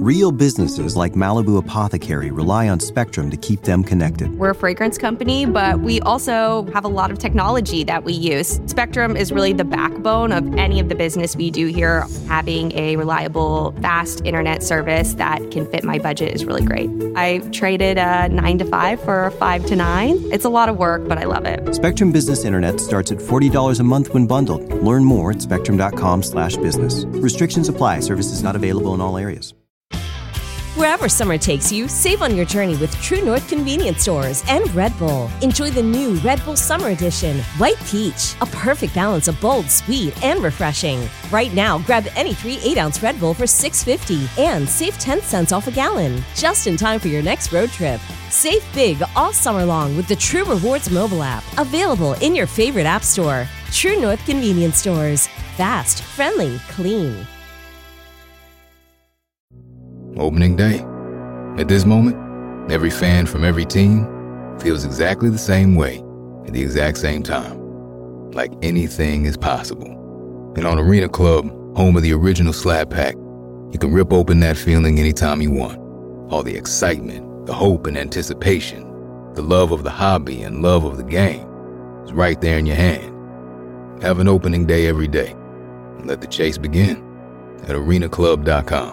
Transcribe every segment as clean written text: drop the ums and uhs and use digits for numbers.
Real businesses like Malibu Apothecary rely on Spectrum to keep them connected. We're a fragrance company, but we also have a lot of technology that we use. Spectrum is really the backbone of any of the business we do here. Having a reliable, fast internet service that can fit my budget is really great. I traded a 9 to 5 for a 5 to 9. It's a lot of work, but I love it. Spectrum Business Internet starts at $40 a month when bundled. Learn more at spectrum.com/business. Restrictions apply. Services not available in all areas. Wherever summer takes you, save on your journey with True North Convenience Stores and Red Bull. Enjoy the new Red Bull Summer Edition, White Peach, a perfect balance of bold, sweet, and refreshing. Right now, grab any 3 8-ounce Red Bull for $6.50 and save 10 cents off a gallon, just in time for your next road trip. Save big all summer long with the True Rewards mobile app, available in your favorite app store. True North Convenience Stores. Fast, friendly, clean. Opening day. At this moment, every fan from every team feels exactly the same way at the exact same time. Like anything is possible. And on Arena Club, home of the original Slab Pack, you can rip open that feeling anytime you want. All the excitement, the hope and anticipation, the love of the hobby and love of the game is right there in your hand. Have an opening day every day. And let the chase begin at arenaclub.com.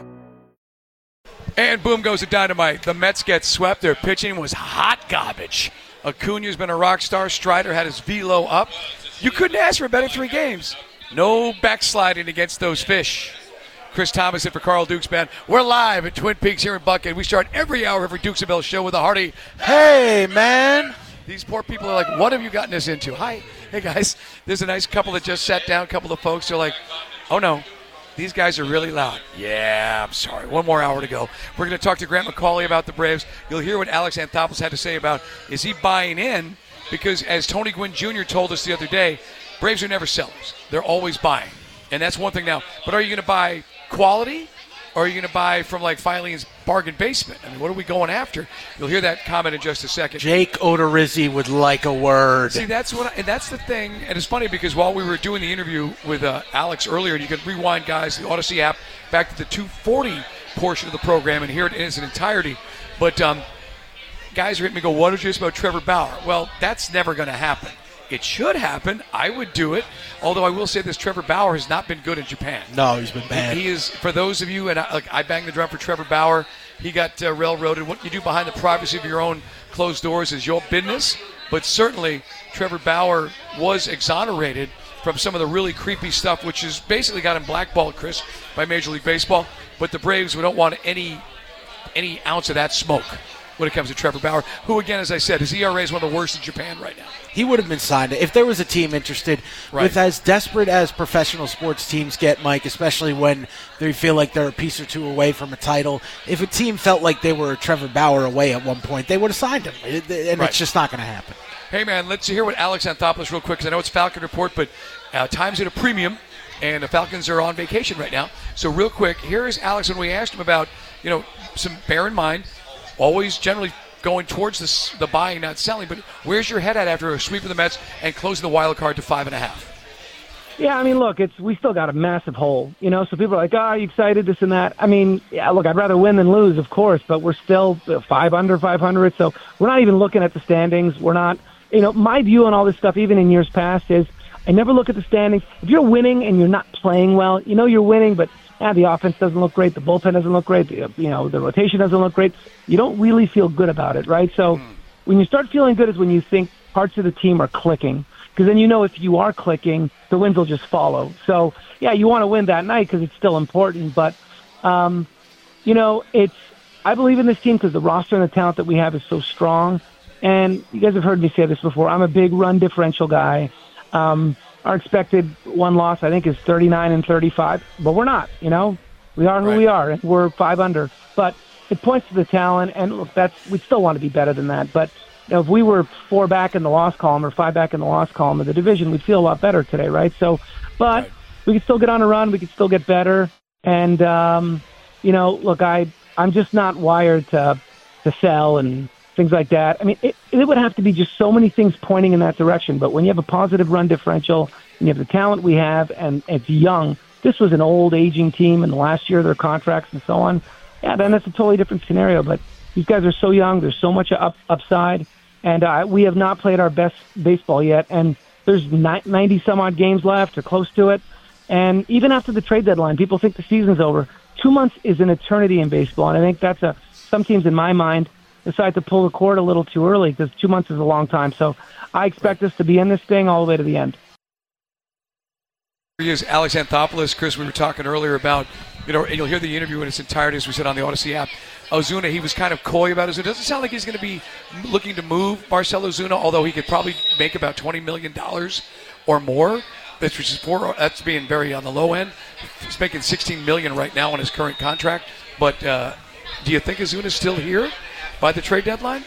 And boom goes the dynamite. The Mets get swept. Their pitching was hot garbage. Acuna's been a rock star. Strider had his velo up. You couldn't ask for a better 3 games. No backsliding against those fish. Chris Thomas in for Carl Dukes Band. We're live at Twin Peaks here in Buckhead. We start every hour of every Dukes and Bell show with a hearty, hey, man. These poor people are like, what have you gotten us into? Hi. Hey, guys. There's a nice couple that just sat down. A couple of folks are like, oh, no. These guys are really loud. Yeah, I'm sorry. One more hour to go. We're going to talk to Grant McCauley about the Braves. You'll hear what Alex Anthopoulos had to say about, is he buying in? Because as Tony Gwynn Jr. told us the other day, Braves are never sellers. They're always buying. And that's one thing now. But are you going to buy quality? Or are you going to buy from like Filene's bargain basement? I mean, what are we going after? You'll hear that comment in just a second. Jake Odorizzi would like a word. See, that's that's the thing. And it's funny because while we were doing the interview with Alex earlier, and you can rewind, guys, the Odyssey app back to the 240 portion of the program and hear it in its entirety. But guys are hitting me go, what did you say about Trevor Bauer? Well, that's never going to happen. It should happen. I would do it. Although I will say this, Trevor Bauer has not been good in Japan. No, he's been bad. He is, for those of you, and I banged the drum for Trevor Bauer, he got railroaded. What you do behind the privacy of your own closed doors is your business. But certainly, Trevor Bauer was exonerated from some of the really creepy stuff, which has basically got him blackballed, Chris, by Major League Baseball. But the Braves, we don't want any ounce of that smoke when it comes to Trevor Bauer, who, again, as I said, his ERA is one of the worst in Japan right now. He would have been signed if there was a team interested. Right. With as desperate as professional sports teams get, Mike, especially when they feel like they're a piece or two away from a title, if a team felt like they were Trevor Bauer away at one point, they would have signed him. And Right. It's just not going to happen. Hey, man, let's hear what Alex Anthopoulos real quick, because I know it's Falcon Report, but time's at a premium, and the Falcons are on vacation right now. So real quick, here is Alex when we asked him about, some bear in mind, always generally going towards the buying, not selling, but where's your head at after a sweep of the Mets and closing the wild card to 5.5? Yeah, I mean, look, we still got a massive hole, so people are like, are you excited, this and that? I mean, yeah, look, I'd rather win than lose, of course, but we're still 5 under 500, so we're not even looking at the standings. We're not, my view on all this stuff, even in years past, is I never look at the standings. If you're winning and you're not playing well, you're winning, but the offense doesn't look great, the bullpen doesn't look great, the rotation doesn't look great. You don't really feel good about it, right? So when you start feeling good is when you think parts of the team are clicking, because then if you are clicking, the wins will just follow. So, yeah, you want to win that night because it's still important, but, I believe in this team because the roster and the talent that we have is so strong, and you guys have heard me say this before. I'm a big run differential guy. Our expected one loss, I think, is 39 and 35, but we're not, We are who we are, and we're 5 under. But it points to the talent, and look, we still want to be better than that. But if we were 4 back in the loss column or 5 back in the loss column of the division, we'd feel a lot better today, right? So, but we could still get on a run. We could still get better. And, look, I'm just not wired to sell and things like that. I mean, it would have to be just so many things pointing in that direction. But when you have a positive run differential and you have the talent we have and it's young, this was an old, aging team in the last year of their contracts and so on. yeah, then it's a totally different scenario. But these guys are so young. There's so much upside. And we have not played our best baseball yet. And there's 90-some-odd games left or close to it. And even after the trade deadline, people think the season's over. 2 months is an eternity in baseball. And I think that's some teams, in my mind, decide to pull the cord a little too early because 2 months is a long time. So I expect us to be in this thing all the way to the end. He is Alex Anthopoulos. Chris, we were talking earlier about, and you'll hear the interview in its entirety, as we said on the Odyssey app. Ozuna, he was kind of coy about Ozuna. Doesn't sound like he's going to be looking to move Marcell Ozuna, although he could probably make about $20 million or more, that's being very on the low end. He's making $16 million right now on his current contract. But do you think Ozuna's still here by the trade deadline?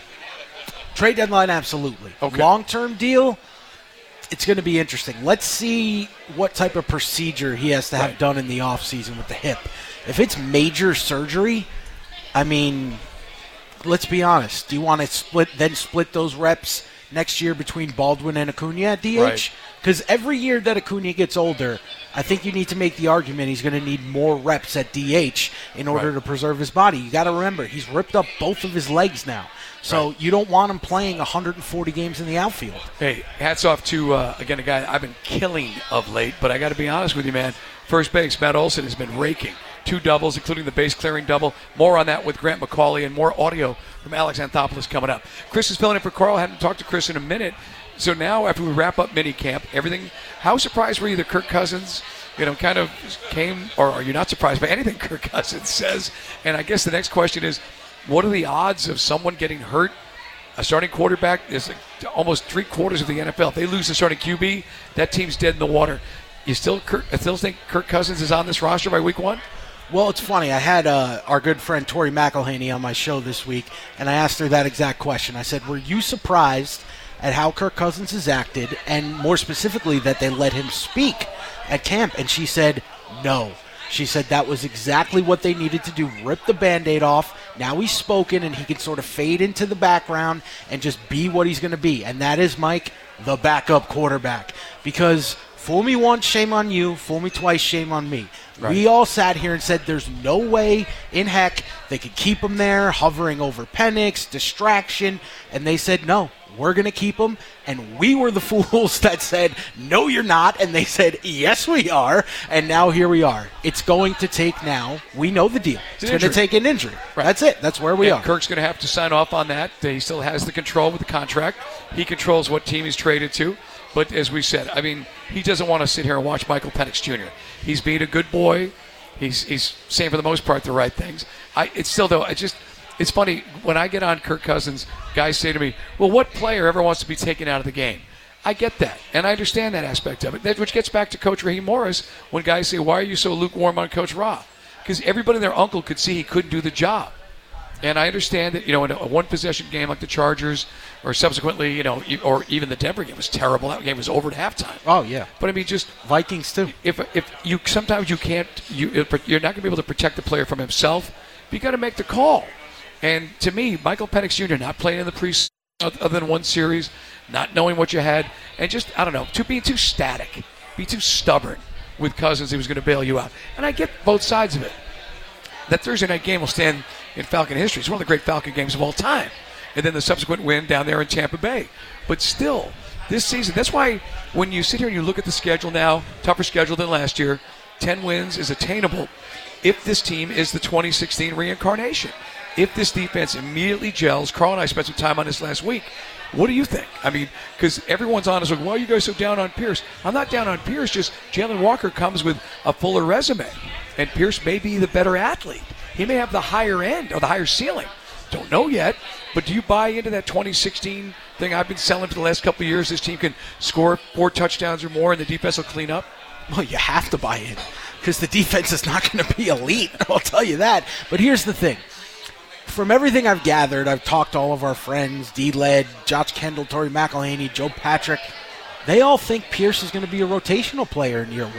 Trade deadline, absolutely. Okay. Long-term deal, it's going to be interesting. Let's see what type of procedure he has to have done in the offseason with the hip. If it's major surgery, I mean, let's be honest. Do you want to split those reps next year between Baldwin and Acuna at DH? Because every year that Acuna gets older, I think you need to make the argument he's going to need more reps at DH in order to preserve his body. You got to remember, he's ripped up both of his legs now. So you don't want him playing 140 games in the outfield. Hey, hats off to, again, a guy I've been killing of late, but I got to be honest with you, man. First base, Matt Olson has been raking. 2 doubles, including the base-clearing double. More on that with Grant McCauley and more audio from Alex Anthopoulos coming up. Chris is filling in for Carl. I haven't talked to Chris in a minute. So now, after we wrap up minicamp, everything, how surprised were you that Kirk Cousins, kind of came, or are you not surprised by anything Kirk Cousins says? And I guess the next question is, what are the odds of someone getting hurt? A starting quarterback is like almost 3/4 of the NFL. If they lose the starting QB, that team's dead in the water. I still think Kirk Cousins is on this roster by week 1? Well, it's funny. I had our good friend Tori McElhaney on my show this week, and I asked her that exact question. I said, were you surprised at how Kirk Cousins has acted, and more specifically that they let him speak at camp? And she said, no. She said that was exactly what they needed to do, rip the Band-Aid off. Now he's spoken, and he can sort of fade into the background and just be what he's going to be. And that is, Mike, the backup quarterback. Because fool me once, shame on you. Fool me twice, shame on me. Right. We all sat here and said there's no way in heck they could keep him there, hovering over Penix, distraction. And they said, no, we're going to keep him. And we were the fools that said, no, you're not. And they said, yes, we are. And now here we are. It's going to take now. We know the deal. It's going to take an injury. Right. That's it. That's where we are. Kirk's going to have to sign off on that. He still has the control with the contract. He controls what team he's traded to. But as we said, I mean, he doesn't want to sit here and watch Michael Penix Jr. He's being a good boy. He's saying for the most part the right things. It's funny, when I get on Kirk Cousins, guys say to me, well, what player ever wants to be taken out of the game? I get that, and I understand that aspect of it, which gets back to Coach Raheem Morris when guys say, why are you so lukewarm on Coach Ra? Because everybody and their uncle could see he couldn't do the job. And I understand that, in a one-possession game like the Chargers, or subsequently, or even the Denver game was terrible. That game was over at halftime. Oh, yeah. But, I mean, just Vikings, too. If you sometimes you can't, you're not going to be able to protect the player from himself. You got to make the call. And to me, Michael Penix Jr. not playing in the preseason other than one series, not knowing what you had, and just, I don't know, being too static, be too stubborn with Cousins. He was going to bail you out. And I get both sides of it. That Thursday night game will stand in Falcon history. It's one of the great Falcon games of all time. And then the subsequent win down there in Tampa Bay. But still, this season, that's why when you sit here and you look at the schedule now, tougher schedule than last year, 10 wins is attainable if this team is the 2016 reincarnation. If this defense immediately gels, Carl and I spent some time on this last week. What do you think? I mean, because everyone's honest, like, why are you guys so down on Pierce? I'm not down on Pierce, just Jalen Walker comes with a fuller resume. And Pierce may be the better athlete. He may have the higher end or the higher ceiling. Don't know yet, but do you buy into that 2016 thing I've been selling for the last couple of years? This team can score 4 touchdowns or more and the defense will clean up? Well, you have to buy in because the defense is not going to be elite. I'll tell you that. But here's the thing. From everything I've gathered, I've talked to all of our friends, D-Led, Josh Kendall, Tori McElhaney, Joe Patrick. They all think Pierce is going to be a rotational player in year 1.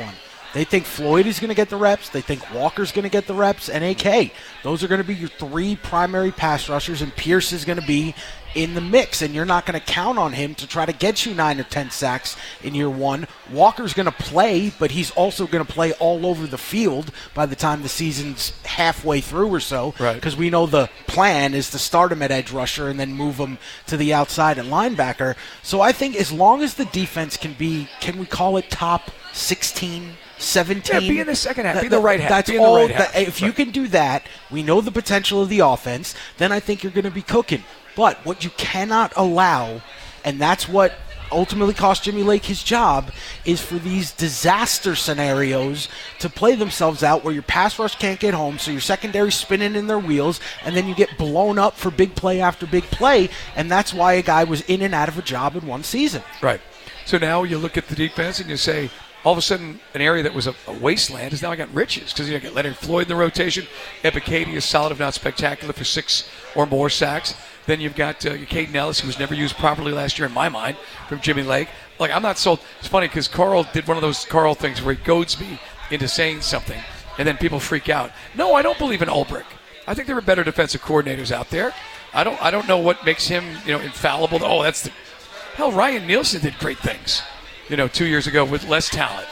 They think Floyd is going to get the reps. They think Walker's going to get the reps. And AK. Those are going to be your 3 primary pass rushers, and Pierce is going to be in the mix, and you're not going to count on him to try to get you 9 or 10 sacks in year 1. Walker's going to play, but he's also going to play all over the field by the time the season's halfway through or so, because we know the plan is to start him at edge rusher and then move him to the outside at linebacker. So I think as long as the defense can we call it top 16, 17. Yeah, be in the second half. Be in the right half. That's all. If you can do that, we know the potential of the offense, then I think you're going to be cooking. But what you cannot allow, and that's what ultimately cost Jimmy Lake his job, is for these disaster scenarios to play themselves out where your pass rush can't get home, so your secondary spinning in their wheels, and then you get blown up for big play after big play, and that's why a guy was in and out of a job in one season. Right. So now you look at the defense and you say, all of a sudden, an area that was a wasteland is now got riches, because you got Leonard Floyd in the rotation. Ebiketie is solid, if not spectacular, for 6 or more sacks. Then you've got Caden Ellis, who was never used properly last year in my mind, from Jimmy Lake. Like, I'm not sold. It's funny because Carl did one of those Carl things where he goads me into saying something, and then people freak out. No, I don't believe in Ulbrich. I think there are better defensive coordinators out there. I don't know what makes him, infallible. Oh, that's the hell. Ryan Nielsen did great things, 2 years ago with less talent.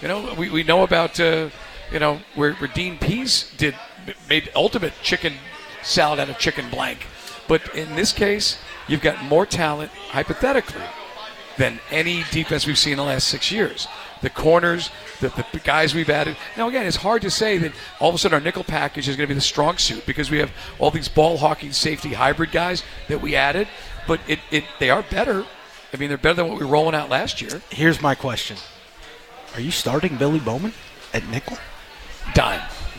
We know about where Dean Pease made ultimate chicken salad out of chicken blank. But in this case, you've got more talent, hypothetically, than any defense we've seen in the last 6 years. The corners, the guys we've added. Now, again, it's hard to say that all of a sudden our nickel package is going to be the strong suit because we have all these ball-hawking safety hybrid guys that we added. But they are better. I mean, they're better than what we were rolling out last year. Here's my question. Are you starting Billy Bowman at nickel? Dime.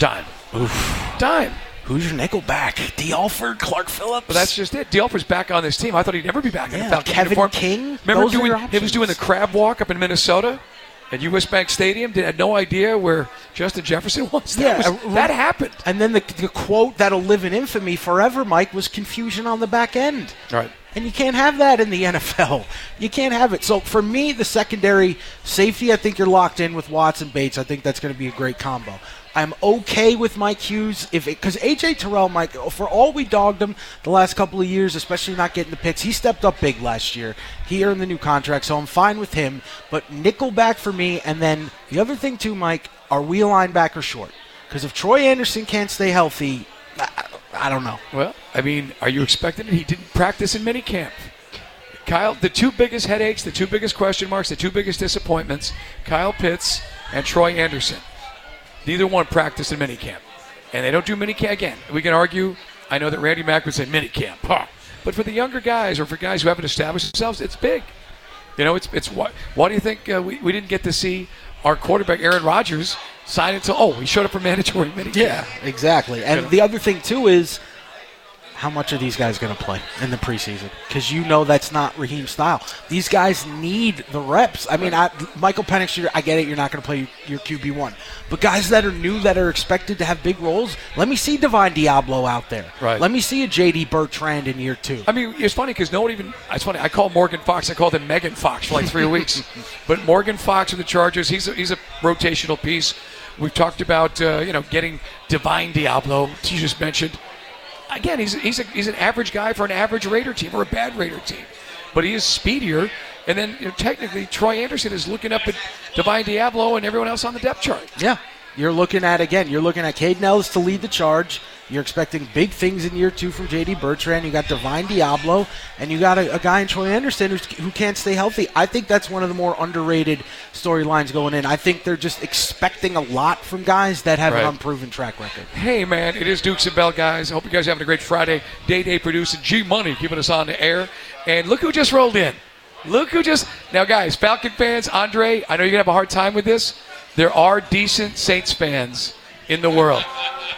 Oof. Dime. Who's your nickel back? D. Alford, Clark Phillips? But that's just it. D. Alford's back on this team. I thought he'd never be back in the Falcon Kevin uniform. King? Remember he was doing the crab walk up in Minnesota at US Bank Stadium? Had no idea where Justin Jefferson was? That happened. And then the quote that'll live in infamy forever, Mike, was confusion on the back end. Right. And you can't have that in the NFL. You can't have it. So for me, the secondary safety, I think you're locked in with Watts and Bates. I think that's going to be a great combo. I'm okay with Mike Hughes because A.J. Terrell, Mike, for all we dogged him the last couple of years, especially not getting the picks, he stepped up big last year. He earned the new contract, so I'm fine with him. But nickelback for me, and then the other thing too, Mike, are we a linebacker short? Because if Troy Anderson can't stay healthy, I don't know. Well, I mean, are you expecting it? He didn't practice in minicamp. Kyle, the 2 biggest headaches, the 2 biggest question marks, the 2 biggest disappointments, Kyle Pitts and Troy Anderson. Neither one practiced in minicamp. And they don't do minicamp again. We can argue, I know that Randy Mack would say minicamp. But for the younger guys or for guys who haven't established themselves, it's big. It's why do you think we didn't get to see our quarterback, Aaron Rodgers, sign until, he showed up for mandatory minicamp? Yeah, exactly. And the other thing, too, is how much are these guys going to play in the preseason? Because that's not Raheem's style. These guys need the reps. I mean, Michael Penix Jr., I get it, you're not going to play your QB1. But guys that are new, that are expected to have big roles, let me see Divine Diablo out there. Right. Let me see a J.D. Bertrand in year 2. I mean, it's funny because it's funny, I call Morgan Fox, I called him Megan Fox for like 3 weeks. But Morgan Fox with the Chargers, he's a rotational piece. We've talked about, getting Divine Diablo, you just mentioned. Again, he's an average guy for an average Raider team or a bad Raider team. But he is speedier. And then technically Troy Anderson is looking up at Divine Diablo and everyone else on the depth chart. Yeah. You're looking at Caden Ellis to lead the charge. You're expecting big things in year 2 from J.D. Bertrand. You got Divine Diablo, and you got a guy in Troy Anderson who can't stay healthy. I think that's one of the more underrated storylines going in. I think they're just expecting a lot from guys that have an unproven track record. Hey, man, it is Dukes and Bell, guys. I hope you guys are having a great Friday. Day producing G-Money keeping us on the air. And look who just rolled in. Now, guys, Falcon fans, Andre, I know you're going to have a hard time with this. There are decent Saints fans in the world.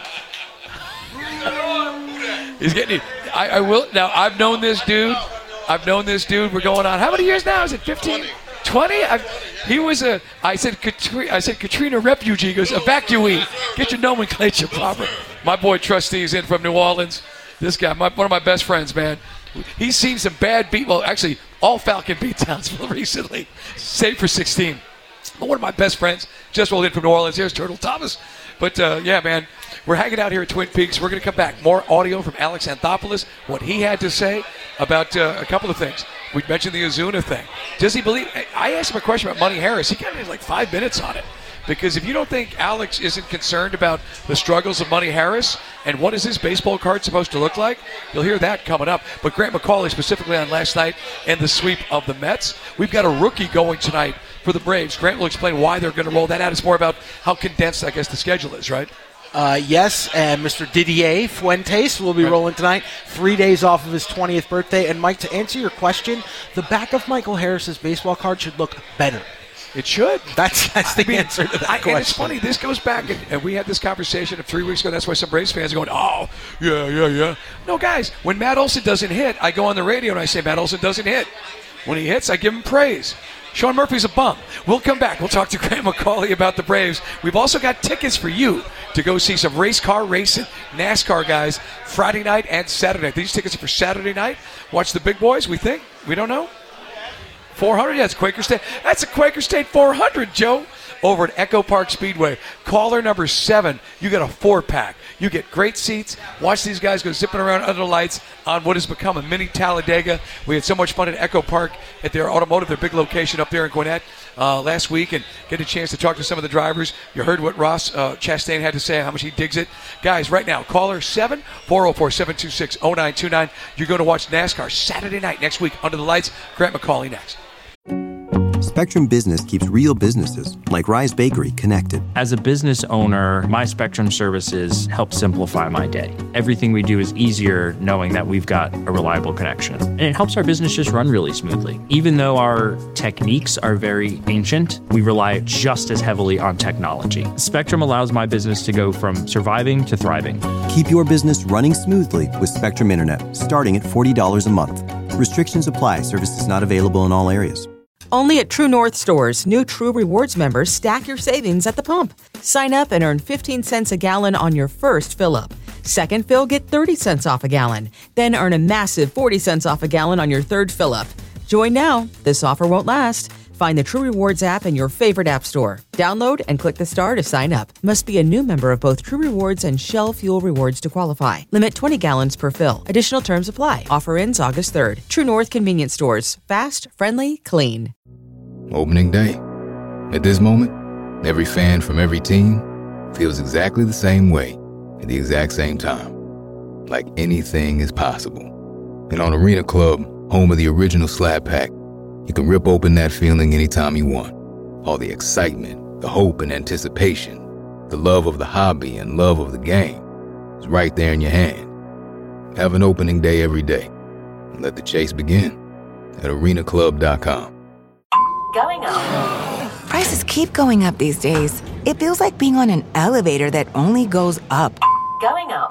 He's getting. I will now. I've known this dude. We're going on how many years now? Is it 15, 20? He was a. I said Katrina refugee. He goes evacuee. Get your nomenclature proper. My boy Trustee's in from New Orleans. This guy, one of my best friends, man. He's seen some bad beat. Well, actually, all Falcon beatdowns recently, save for 16. one of my best friends just rolled in from New Orleans. Here's Turtle Thomas. But, yeah, man, we're hanging out here at Twin Peaks. We're going to come back. More audio from Alex Anthopoulos, what he had to say about a couple of things. We mentioned the Ozuna thing. Does he believe – I asked him a question about Money Harris. He kind of had like 5 minutes on it. Because if you don't think Alex isn't concerned about the struggles of Money Harris and what is his baseball card supposed to look like, you'll hear that coming up. But Grant McCauley specifically on last night and the sweep of the Mets. We've got a rookie going tonight for the Braves. Grant will explain why they're going to roll that out. It's more about how condensed, I guess, the schedule is, right? Yes, and Mr. Didier Fuentes will be rolling tonight. 3 days off of his 20th birthday. And, Mike, to answer your question, the back of Michael Harris's baseball card should look better. It should. That's the answer to that question. And it's funny, this goes back, and we had this conversation 3 weeks ago. That's why some Braves fans are going, oh, yeah. No, guys, when Matt Olson doesn't hit, I go on the radio and I say, Matt Olson doesn't hit. When he hits, I give him praise. Sean Murphy's a bum. We'll come back. We'll talk to Grant McCauley about the Braves. We've also got tickets for you to go see some race car racing, NASCAR guys, Friday night and Saturday. These tickets are for Saturday night. Watch the big boys, we think. We don't know. 400? Yeah, it's Quaker State. That's a Quaker State 400, Joe. Over at Echo Park Speedway. Caller number 7, you get a 4-pack. You get great seats. Watch these guys go zipping around under the lights on what has become a mini Talladega. We had so much fun at Echo Park at their automotive, their big location up there in Gwinnett last week, and get a chance to talk to some of the drivers. You heard what Ross Chastain had to say, how much he digs it. Guys, right now, caller 7, 404-726-0929. You're going to watch NASCAR Saturday night next week under the lights. Grant McCauley next. Spectrum Business keeps real businesses, like Rise Bakery, connected. As a business owner, my Spectrum services help simplify my day. Everything we do is easier knowing that we've got a reliable connection. And it helps our business just run really smoothly. Even though our techniques are very ancient, we rely just as heavily on technology. Spectrum allows my business to go from surviving to thriving. Keep your business running smoothly with Spectrum Internet, starting at $40 a month. Restrictions apply. Services not available in all areas. Only at True North stores, new True Rewards members stack your savings at the pump. Sign up and earn 15 cents a gallon on your first fill-up. Second fill, get 30 cents off a gallon. Then earn a massive 40 cents off a gallon on your third fill-up. Join now. This offer won't last. Find the True Rewards app in your favorite app store. Download and click the star to sign up. Must be a new member of both True Rewards and Shell Fuel Rewards to qualify. Limit 20 gallons per fill. Additional terms apply. Offer ends August 3rd. True North Convenience Stores. Fast, friendly, clean. Opening day. At this moment, every fan from every team feels exactly the same way at the exact same time. Like anything is possible. And on Arena Club, home of the original Slab Pack, you can rip open that feeling anytime you want. All the excitement, the hope and anticipation, the love of the hobby and love of the game is right there in your hand. Have an opening day every day and let the chase begin at arenaclub.com. Going up. Prices keep going up these days. It feels like being on an elevator that only goes up. Going up.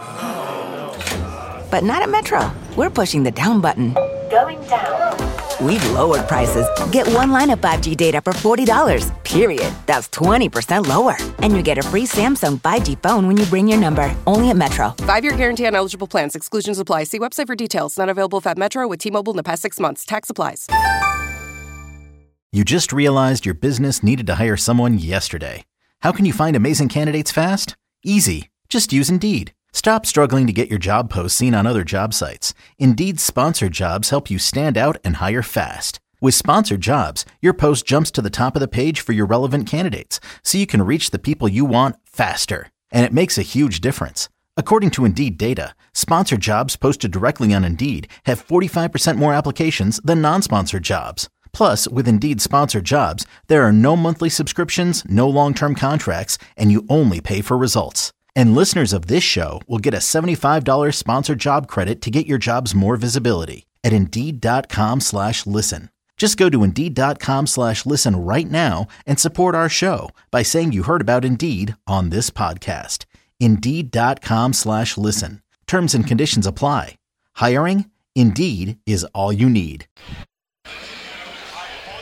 But not at Metro. We're pushing the down button. Going down. We've lowered prices. Get one line of 5G data for $40, period. That's 20% lower. And you get a free Samsung 5G phone when you bring your number. Only at Metro. 5-year guarantee on eligible plans. Exclusions apply. See website for details. Not available at Metro with T-Mobile in the past 6 months. Tax applies. You just realized your business needed to hire someone yesterday. How can you find amazing candidates fast? Easy. Just use Indeed. Stop struggling to get your job posts seen on other job sites. Indeed's sponsored jobs help you stand out and hire fast. With sponsored jobs, your post jumps to the top of the page for your relevant candidates, so you can reach the people you want faster. And it makes a huge difference. According to Indeed data, sponsored jobs posted directly on Indeed have 45% more applications than non-sponsored jobs. Plus, with Indeed sponsored jobs, there are no monthly subscriptions, no long-term contracts, and you only pay for results. And listeners of this show will get a $75 sponsored job credit to get your jobs more visibility at Indeed.com/listen. Just go to Indeed.com/listen right now and support our show by saying you heard about Indeed on this podcast. Indeed.com/listen. Terms and conditions apply. Hiring? Indeed is all you need.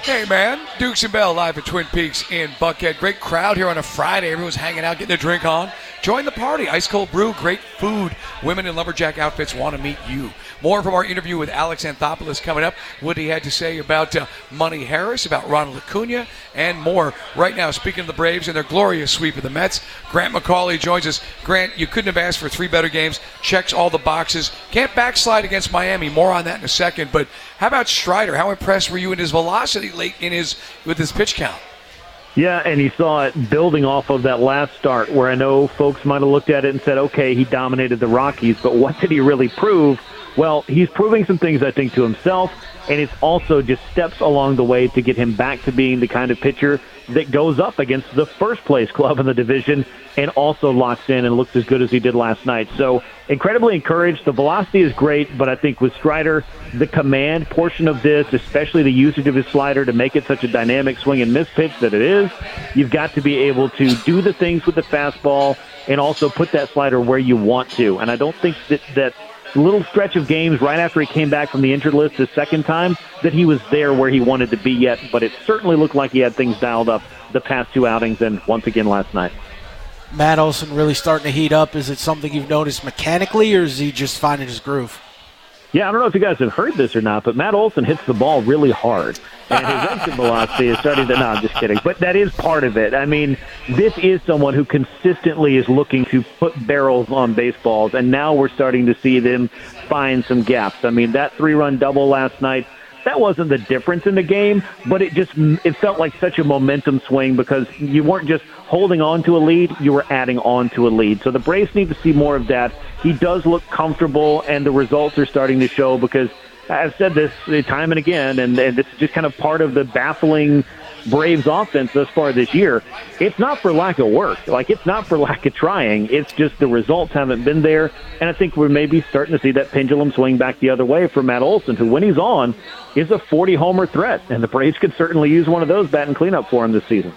Hey, man. Dukes and Bell live at Twin Peaks in Buckhead. Great crowd here on a Friday. Everyone's hanging out, getting their drink on. Join the party. Ice cold brew, great food. Women in lumberjack outfits want to meet you. More from our interview with Alex Anthopoulos coming up. What he had to say about Money Harris, about Ronald Acuna, and more. Right now, speaking of the Braves and their glorious sweep of the Mets, Grant McCauley joins us. Grant, you couldn't have asked for 3 better games. Checks all the boxes. Can't backslide against Miami. More on that in a second. But how about Strider? How impressed were you in his velocity late with his pitch count? Yeah, and you saw it building off of that last start where I know folks might have looked at it and said, okay, he dominated the Rockies, but what did he really prove? Well, he's proving some things, I think, to himself, and it's also just steps along the way to get him back to being the kind of pitcher that goes up against the first-place club in the division and also locks in and looks as good as he did last night. So incredibly encouraged. The velocity is great, but I think with Strider, the command portion of this, especially the usage of his slider to make it such a dynamic swing and miss pitch that it is, you've got to be able to do the things with the fastball and also put that slider where you want to. And I don't think that little stretch of games right after he came back from the injured list the second time that he was there where he wanted to be yet, but it certainly looked like he had things dialed up the past 2 outings and once again last night. Matt Olson really starting to heat up. Is it something you've noticed mechanically, or is he just finding his groove? Yeah, I don't know if you guys have heard this or not, but Matt Olson hits the ball really hard. And his exit velocity is starting to, no, I'm just kidding. But that is part of it. I mean, this is someone who consistently is looking to put barrels on baseballs, and now we're starting to see them find some gaps. I mean, that 3-run double last night, that wasn't the difference in the game, but it felt like such a momentum swing because you weren't just holding on to a lead, you were adding on to a lead. So the Braves need to see more of that. He does look comfortable, and the results are starting to show because I've said this time and again, and this is just kind of part of the baffling Braves offense thus far this year. It's not for lack of work. Like, it's not for lack of trying. It's just the results haven't been there, and I think we're maybe starting to see that pendulum swing back the other way for Matt Olson, who, when he's on, is a 40-homer threat, and the Braves could certainly use one of those batting cleanup for him this season.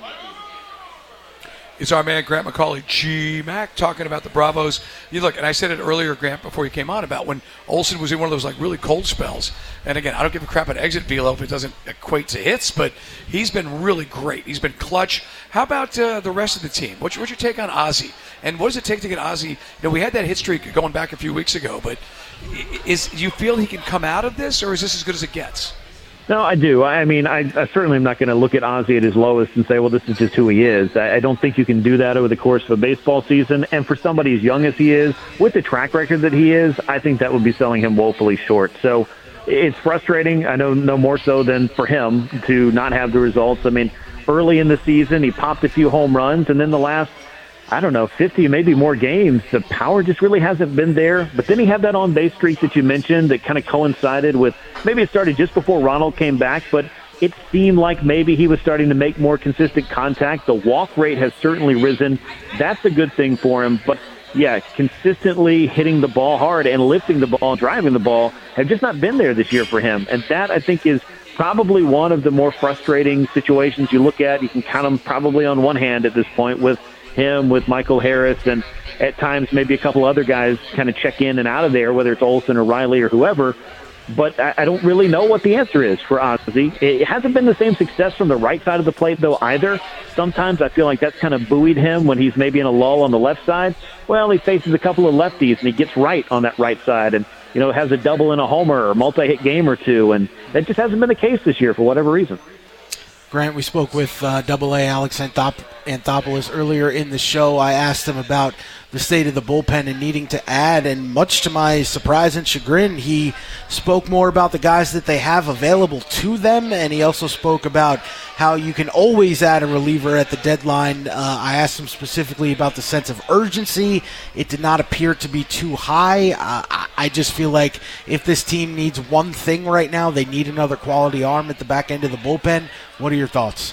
It's our man, Grant McCauley, G-Mac, talking about the Bravos. You look, and I said it earlier, Grant, before you came on, about when Olson was in one of those, like, really cold spells. And, again, I don't give a crap at exit velo if it doesn't equate to hits, but he's been really great. He's been clutch. How about the rest of the team? What's your take on Ozzie? And what does it take to get Ozzie? You know, we had that hit streak going back a few weeks ago, but do you feel he can come out of this, or is this as good as it gets? No, I do. I mean, I certainly am not going to look at Ozzie at his lowest and say, well, this is just who he is. I don't think you can do that over the course of a baseball season. And for somebody as young as he is, with the track record that he is, I think that would be selling him woefully short. So it's frustrating. I know no more so than for him to not have the results. I mean, early in the season, he popped a few home runs, and then the last, 50, maybe more games, the power just really hasn't been there. But then he had that on-base streak that you mentioned that kind of coincided with, maybe it started just before Ronald came back, but it seemed like maybe he was starting to make more consistent contact. The walk rate has certainly risen. That's a good thing for him. But, yeah, consistently hitting the ball hard and lifting the ball, driving the ball, have just not been there this year for him. And that, I think, is probably one of the more frustrating situations you look at. You can count them probably on one hand at this point with him, with Michael Harris, and at times maybe a couple other guys kind of check in and out of there, whether it's Olson or Riley or whoever. But I don't really know what the answer is for Ozzie. It hasn't been the same success from the right side of the plate, though, either. Sometimes I feel like that's kind of buoyed him when he's maybe in a lull on the left side. Well, he faces a couple of lefties, and he gets right on that right side and, has a double and a homer or multi-hit game or two. And that just hasn't been the case this year for whatever reason. Grant, we spoke with AA Alex Anthopoulos earlier in the show. I asked him about the state of the bullpen and needing to add, and much to my surprise and chagrin, he spoke more about the guys that they have available to them, and he also spoke about how you can always add a reliever at the deadline. I asked him specifically about the sense of urgency. It did not appear to be too high. I just feel like if this team needs one thing right now, they need another quality arm at the back end of the bullpen. What are your thoughts?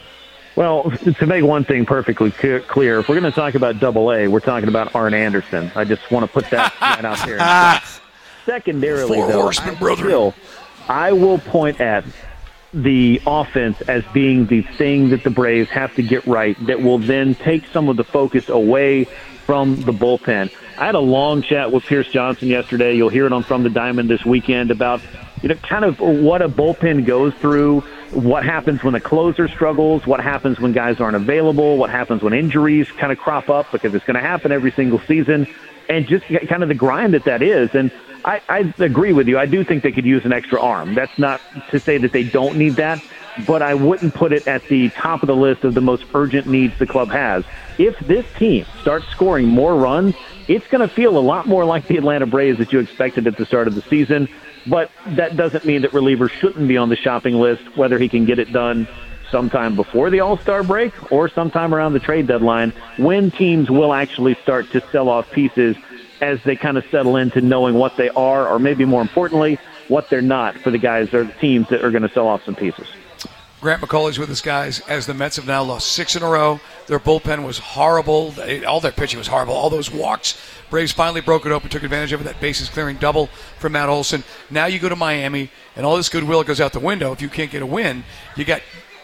Well, to make one thing perfectly clear, if we're going to talk about AA, we're talking about Arn Anderson. I just want to put that right out there. Secondarily, though, I will point at the offense as being the thing that the Braves have to get right that will then take some of the focus away from the bullpen. I had a long chat with Pierce Johnson yesterday. You'll hear it on From the Diamond this weekend about kind of what a bullpen goes through, what happens when the closer struggles, what happens when guys aren't available, what happens when injuries kind of crop up, because it's going to happen every single season, and just kind of the grind that is. And I agree with you. I do think they could use an extra arm. That's not to say that they don't need that, but I wouldn't put it at the top of the list of the most urgent needs the club has. If this team starts scoring more runs, it's going to feel a lot more like the Atlanta Braves that you expected at the start of the season. But that doesn't mean that relievers shouldn't be on the shopping list, whether he can get it done sometime before the All-Star break or sometime around the trade deadline, when teams will actually start to sell off pieces as they kind of settle into knowing what they are, or maybe more importantly, what they're not, for the guys or the teams that are going to sell off some pieces. Grant McCauley's with us, guys, as the Mets have now lost 6 in a row. Their bullpen was horrible. All their pitching was horrible. All those walks. Braves finally broke it open, took advantage of it. That bases clearing double from Matt Olson. Now you go to Miami, and all this goodwill goes out the window. If you can't get a win, you got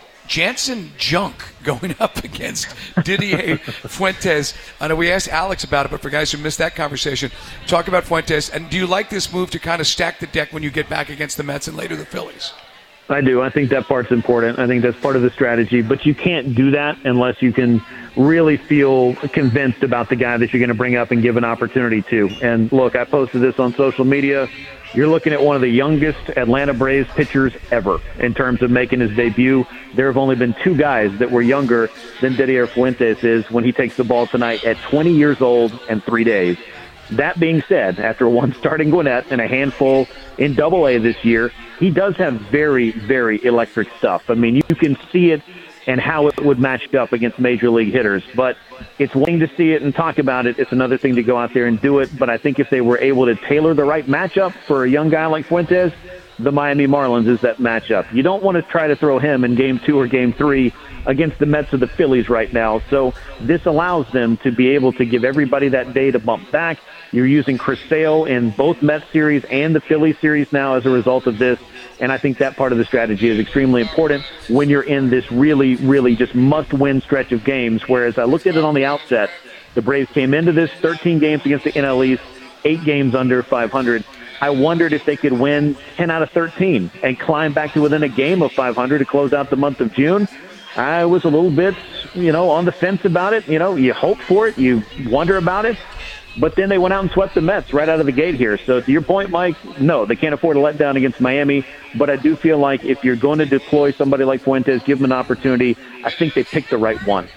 Jansen Junk going up against Didier Fuentes. I know we asked Alex about it, but for guys who missed that conversation, talk about Fuentes. And do you like this move to kind of stack the deck when you get back against the Mets and later the Phillies? I do. I think that part's important. I think that's part of the strategy. But you can't do that unless you can really feel convinced about the guy that you're going to bring up and give an opportunity to. And look, I posted this on social media. You're looking at one of the youngest Atlanta Braves pitchers ever in terms of making his debut. There have only been 2 guys that were younger than Didier Fuentes is when he takes the ball tonight at 20 years old and 3 days. That being said, after one starting Gwinnett and a handful in Double-A this year, he does have very, very electric stuff. I mean, you can see it and how it would match up against major league hitters. But it's one thing to see it and talk about it. It's another thing to go out there and do it. But I think if they were able to tailor the right matchup for a young guy like Fuentes, the Miami Marlins is that matchup. You don't want to try to throw him in Game 2 or Game 3 against the Mets or the Phillies right now. So this allows them to be able to give everybody that day to bump back. You're using Chris Sale in both Mets series and the Phillies series now as a result of this. And I think that part of the strategy is extremely important when you're in this really, really just must-win stretch of games. Whereas I looked at it on the outset, the Braves came into this 13 games against the NL East, 8 games under 500. I wondered if they could win 10 out of 13 and climb back to within a game of 500 to close out the month of June. I was a little bit, on the fence about it. You hope for it, you wonder about it. But then they went out and swept the Mets right out of the gate here. So to your point, Mike, no, they can't afford a letdown against Miami. But I do feel like if you're going to deploy somebody like Fuentes, give them an opportunity, I think they picked the right one.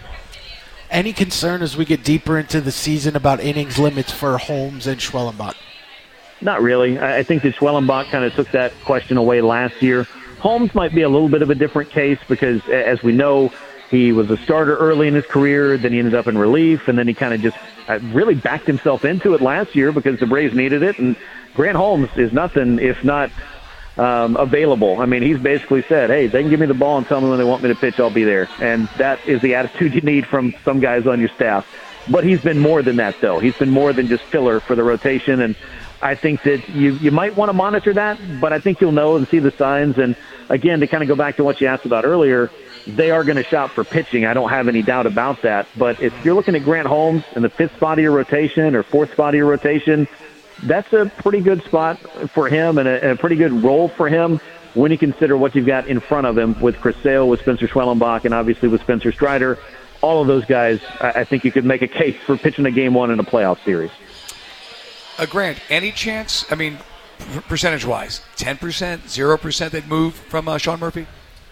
Any concern as we get deeper into the season about innings limits for Holmes and Schwellenbach? Not really. I think that Schwellenbach kind of took that question away last year. Holmes might be a little bit of a different case because, as we know, he was a starter early in his career, then he ended up in relief, and then he kind of just really backed himself into it last year because the Braves needed it. And Grant Holmes is nothing if not available. I mean, he's basically said, hey, they can give me the ball and tell me when they want me to pitch, I'll be there. And that is the attitude you need from some guys on your staff. But he's been more than that, though. He's been more than just filler for the rotation, and I think that you might want to monitor that, but I think you'll know and see the signs. And, again, to kind of go back to what you asked about earlier, they are going to shop for pitching. I don't have any doubt about that. But if you're looking at Grant Holmes in the 5th spot of your rotation or 4th spot of your rotation, that's a pretty good spot for him and a pretty good role for him when you consider what you've got in front of him with Chris Sale, with Spencer Schwellenbach, and obviously with Spencer Strider. All of those guys, I think you could make a case for pitching a Game 1 in a playoff series. Grant, any chance, I mean, percentage-wise, 10%, 0% they'd move from Sean Murphy?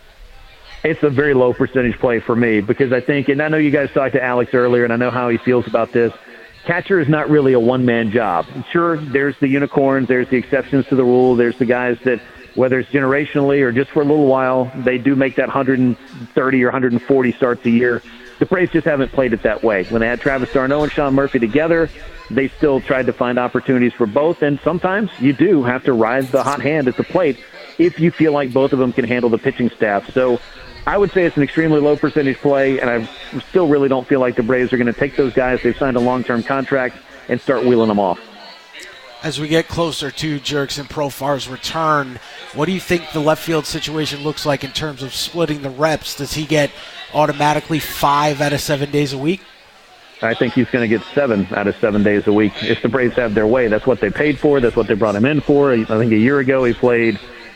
It's a very low percentage play for me because I think, and I know you guys talked to Alex earlier, and I know how he feels about this, catcher is not really a one-man job. Sure, there's the unicorns, there's the exceptions to the rule, there's the guys that, whether it's generationally or just for a little while, they do make that 130 or 140 starts a year. The Braves just haven't played it that way. When they had Travis d'Arnaud and Sean Murphy together, they still tried to find opportunities for both, and sometimes you do have to ride the hot hand at the plate if you feel like both of them can handle the pitching staff. So I would say it's an extremely low percentage play, and I still really don't feel like the Braves are going to take those guys. They've signed a long-term contract and start wheeling them off. As we get closer to Jurickson Profar's return, what do you think the left field situation looks like in terms of splitting the reps? Does he get automatically 5 out of 7 days a week? I think he's going to get 7 out of 7 days a week if the Braves have their way. That's what they paid for. That's what they brought him in for. I think a year ago he played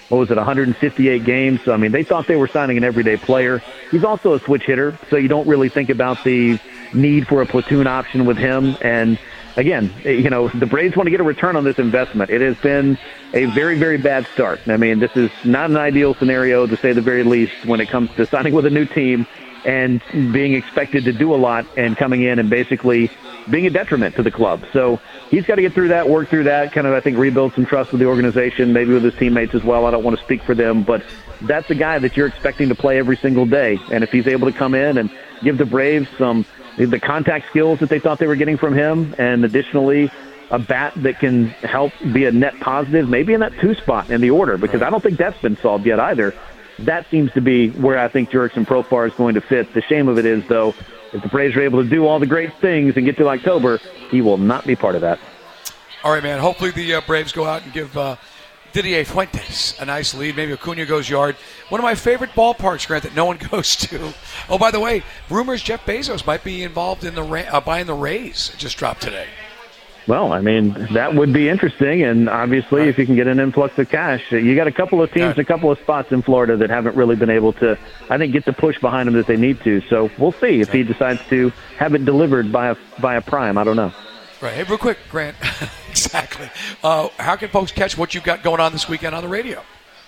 158 games. So, I mean, they thought they were signing an everyday player. He's also a switch hitter, so you don't really think about the need for a platoon option with him. And again, the Braves want to get a return on this investment. It has been a very, very bad start. I mean, this is not an ideal scenario, to say the very least, when it comes to signing with a new team and being expected to do a lot and coming in and basically being a detriment to the club. So he's got to get through that, work through that, kind of, I think, rebuild some trust with the organization, maybe with his teammates as well. I don't want to speak for them, but that's a guy that you're expecting to play every single day. And if he's able to come in and give the Braves the contact skills that they thought they were getting from him, and additionally a bat that can help be a net positive, maybe in that 2 spot in the order, because I don't think that's been solved yet either. That seems to be where I think Jurickson Profar is going to fit. The shame of it is, though, if the Braves are able to do all the great things and get to October, he will not be part of that. All right, man. Hopefully the Braves go out and give Didier Fuentes a nice lead. Maybe Acuna goes yard. One of my favorite ballparks, Grant, that no one goes to. Oh, by the way, rumors Jeff Bezos might be involved in buying the Rays. Just dropped today. Well, I mean, that would be interesting, and obviously if you can get an influx of cash, you got a couple of teams, a couple of spots in Florida that haven't really been able to, I think, get the push behind them that they need to. So we'll see if he decides to have it delivered by a prime. I don't know. Right. Hey, real quick, Grant. Exactly. How can folks catch what you've got going on this weekend on the radio?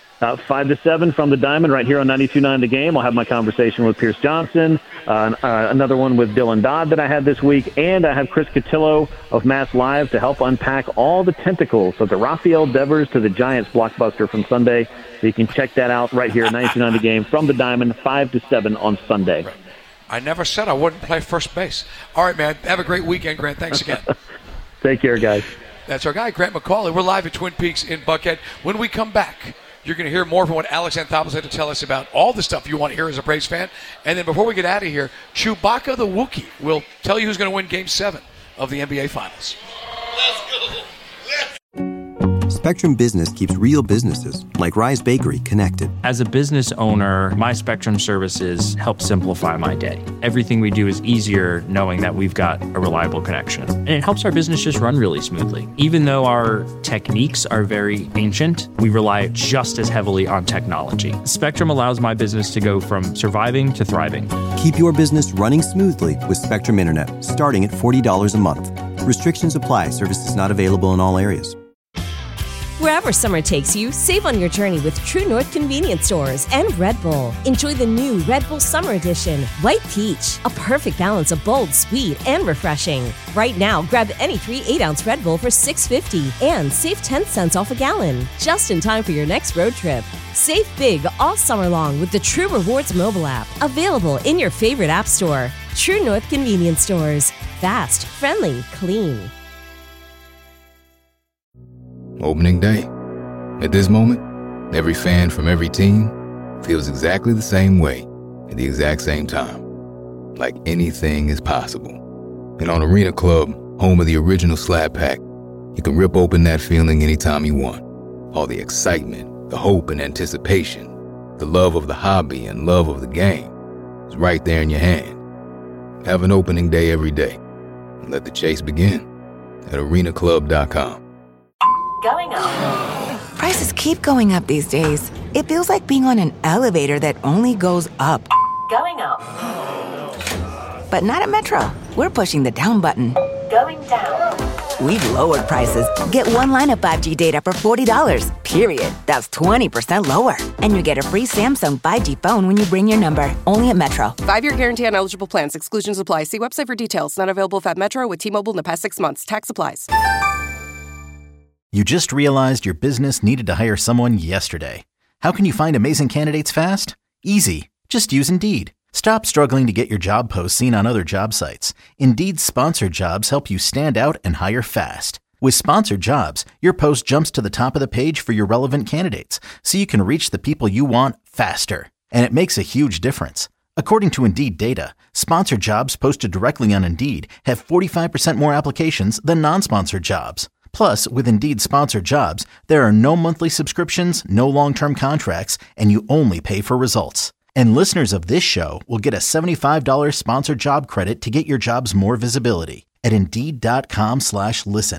5 to 7 from the Diamond right here on 92.9 The Game. I'll have my conversation with Pierce Johnson, another one with Dylan Dodd that I had this week, and I have Chris Cotillo of Mass Live to help unpack all the tentacles of the Rafael Devers to the Giants blockbuster from Sunday. So you can check that out right here at 92.9 The Game from the Diamond, 5 to 7 on Sunday. Right. I never said I wouldn't play first base. All right, man. Have a great weekend, Grant. Thanks again. Take care, guys. That's our guy, Grant McCauley. We're live at Twin Peaks in Buckhead. When we come back, you're going to hear more from what Alex Anthopoulos had to tell us about all the stuff you want to hear as a Braves fan. And then before we get out of here, Chewbacca the Wookiee will tell you who's going to win Game 7 of the NBA Finals. Let's go. Spectrum Business keeps real businesses, like Rise Bakery, connected. As a business owner, my Spectrum services help simplify my day. Everything we do is easier knowing that we've got a reliable connection. And it helps our business just run really smoothly. Even though our techniques are very ancient, we rely just as heavily on technology. Spectrum allows my business to go from surviving to thriving. Keep your business running smoothly with Spectrum Internet, starting at $40 a month. Restrictions apply. Services not available in all areas. Wherever summer takes you, save on your journey with True North Convenience Stores and Red Bull. Enjoy the new Red Bull Summer Edition, White Peach, a perfect balance of bold, sweet, and refreshing. Right now, grab any 3 8-ounce Red Bull for $6.50 and save 10 cents off a gallon, just in time for your next road trip. Save big all summer long with the True Rewards mobile app, available in your favorite app store. True North Convenience Stores. Fast, friendly, clean. Opening day. At this moment, every fan from every team feels exactly the same way at the exact same time. Like anything is possible. And on Arena Club, home of the original Slab Pack, you can rip open that feeling anytime you want. All the excitement, the hope and anticipation, the love of the hobby and love of the game is right there in your hand. Have an opening day every day. And let the chase begin at arenaclub.com. Going up. Prices keep going up these days. It feels like being on an elevator that only goes up. Going up. But not at Metro. We're pushing the down button. Going down. We've lowered prices. Get one line of 5G data for $40, period. That's 20% lower. And you get a free Samsung 5G phone when you bring your number. Only at Metro. 5-year guarantee on eligible plans. Exclusions apply. See website for details. Not available at Metro with T-Mobile in the past 6 months. Tax applies. You just realized your business needed to hire someone yesterday. How can you find amazing candidates fast? Easy. Just use Indeed. Stop struggling to get your job posts seen on other job sites. Indeed's sponsored jobs help you stand out and hire fast. With sponsored jobs, your post jumps to the top of the page for your relevant candidates, so you can reach the people you want faster. And it makes a huge difference. According to Indeed data, sponsored jobs posted directly on Indeed have 45% more applications than non-sponsored jobs. Plus, with Indeed sponsored jobs, there are no monthly subscriptions, no long-term contracts, and you only pay for results. And listeners of this show will get a $75 sponsored job credit to get your jobs more visibility at Indeed.com/listen.